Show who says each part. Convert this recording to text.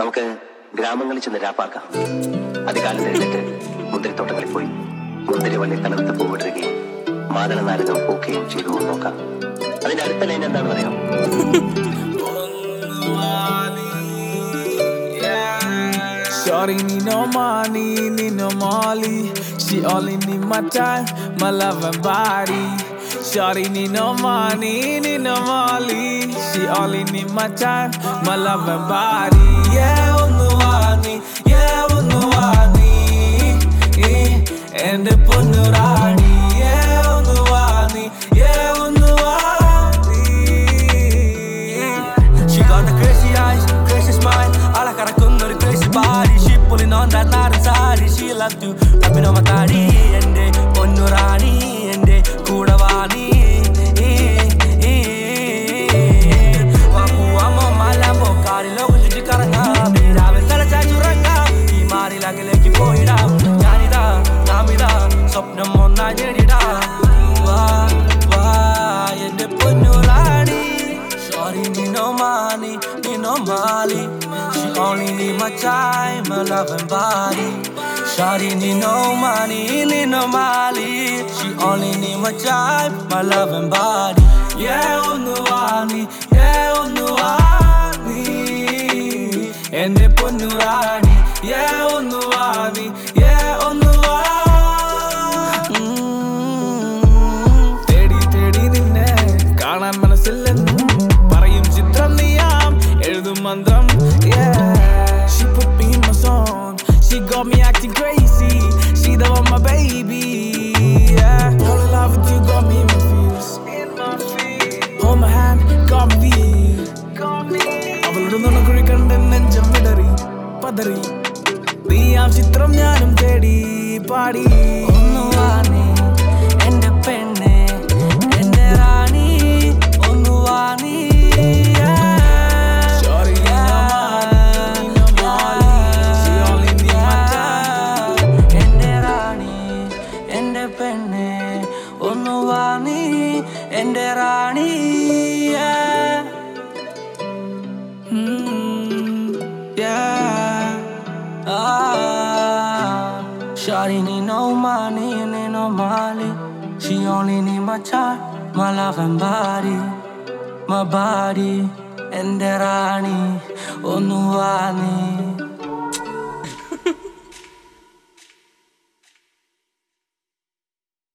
Speaker 1: നമുക്ക് ഗ്രാമങ്ങളിൽ ചെന്ന് രാപ്പാക്കാം. അധികാലം എഴുന്നേറ്റ് മുന്തിരിത്തോട്ടങ്ങളിൽ പോയി മുന്തിരി വള്ളി തളർത്ത് പൂവിടുകയും മാതള നാരകം പൂക്കുകയും ചെയ്തു നോക്കാം. അതിന്റെ അടുത്ത ലൈൻ എന്താണെന്ന് അറിയാം?
Speaker 2: Shorty need no money, need no molly. She only need my time, my love and body. Shorty need no money, need no molly. She only need my time, my love and body. Yeah, onu vani, yeah, onu vani. Ende ponnu rani, yeah, onu vani, yeah, onu vani. She got the crazy eyes, crazy smile. Ala karakundu crazy body. She pulling on that Nara sari. She love to rub it on my body. Ende ponnu rani, ende kuda vani. Wapu amo malambo kari logu juji karanga. Mera vesala chachuranga. Ee mari lage leki poida. Janida, namida, sopnam onna jedida. Wa, ende ponnu rani. Shorty need no money, need no molly. She only need my time, my love and body. Shorty need no money, need no molly. She only need my time, my love and body. Yeah, onu vani, yeah, onu vani. Ende ponnu rani, yeah, onu vani, yeah, onu vani. Tedi tedi ninne കാണാൻ മനസ്സില്ലെന്നും പറയും ചിത്രം നീയാം എഴുതും മന്ത്രം. Yeah, she put me in my song. She got me acting crazy. She the one, my baby. Yeah, all in love with you, got me in my feels. Hold my hand, got me weak. അവളുടെ നുണക്കുഴി കണ്ട് നെഞ്ചം വിടറി പതറി. നീയാം ചിത്രം ഞാനും തേടി പാടി.
Speaker 3: ഒന്നു വാണി എന്റെ പെണ്ണെ എന്റെ റാണി ഒന്നു വാണി. പെണ്ണെ ഒന്നു വാണി എന്റെ റാണി. Shorty need no money, need no molly. She only need my time, my love and body. My body എന്റെ റാണി ഒന്നു വാണി.